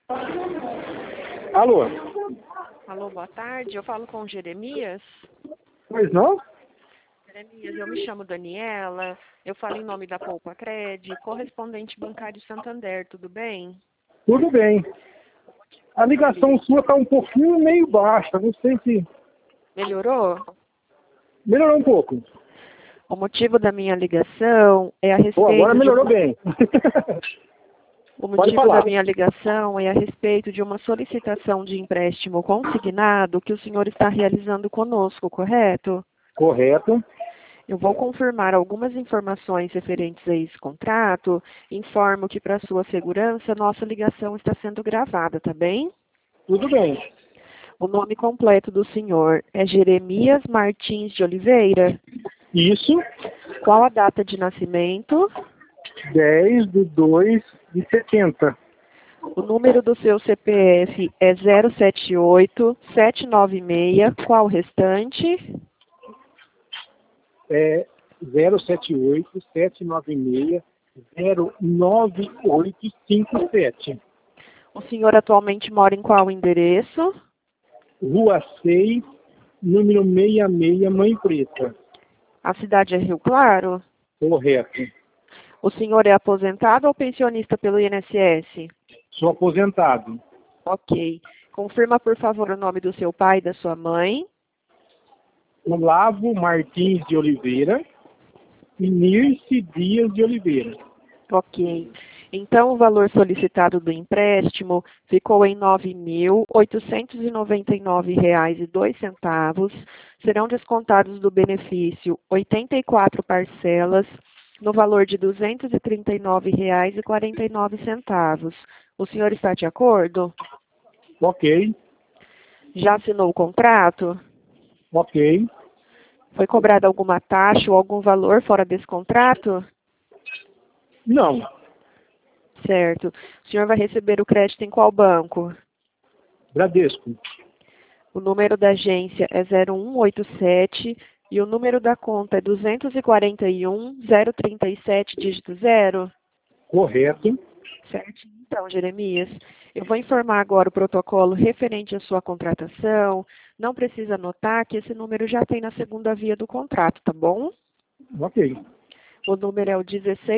Alô? Alô, boa tarde. Eu falo com o Jeremias. Pois não? Jeremias, eu me chamo Daniela. Eu falo em nome da Poupa Cred, correspondente bancário Santander. Tudo bem? Tudo bem. A ligação sua está um pouquinho meio baixa. Não sei se... Melhorou? Melhorou um pouco. O motivo da minha ligação é a Pô, respeito agora melhorou de... bem. O Pode motivo da falar. minha ligação é a respeito de uma solicitação de empréstimo consignado que o senhor está realizando conosco, correto? Correto. Eu vou confirmar algumas informações referentes a esse contrato. Informo que, para sua segurança, nossa ligação está sendo gravada, tá bem? Tudo bem. O nome completo do senhor é Jeremias Martins de Oliveira. Isso. Qual a data de nascimento? 10/2/70. O número do seu CPF é 078-796. Qual o restante? É 078-796-09857. O senhor atualmente mora em qual endereço? Rua 6, número 66, Mãe Preta. A cidade é Rio Claro? Correto. O senhor é aposentado ou pensionista pelo INSS? Sou aposentado. Ok. Confirma, por favor, o nome do seu pai e da sua mãe. Olavo Martins de Oliveira e Nirce Dias de Oliveira. Ok. Então, o valor solicitado do empréstimo ficou em R$ 9.899,02. Serão descontados do benefício 84 parcelas no valor de R$ 239,49. O senhor está de acordo? Ok, Já assinou o contrato? ok. Foi cobrada alguma taxa ou algum valor fora desse contrato? Não, Certo. O senhor vai receber o crédito em qual banco? Bradesco. O número da agência é 0187 e o número da conta é 241-037, dígito 0. Correto. Certo. Então, Jeremias, eu vou informar agora o protocolo referente à sua contratação. Não precisa anotar que esse número já tem na segunda via do contrato, tá bom? Ok. O número é o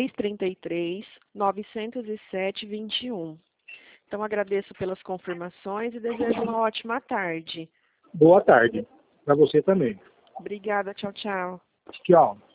1633-907-21. Então, agradeço pelas confirmações e desejo uma ótima tarde. Boa tarde. Para você também. Obrigada, tchau, tchau. Tchau.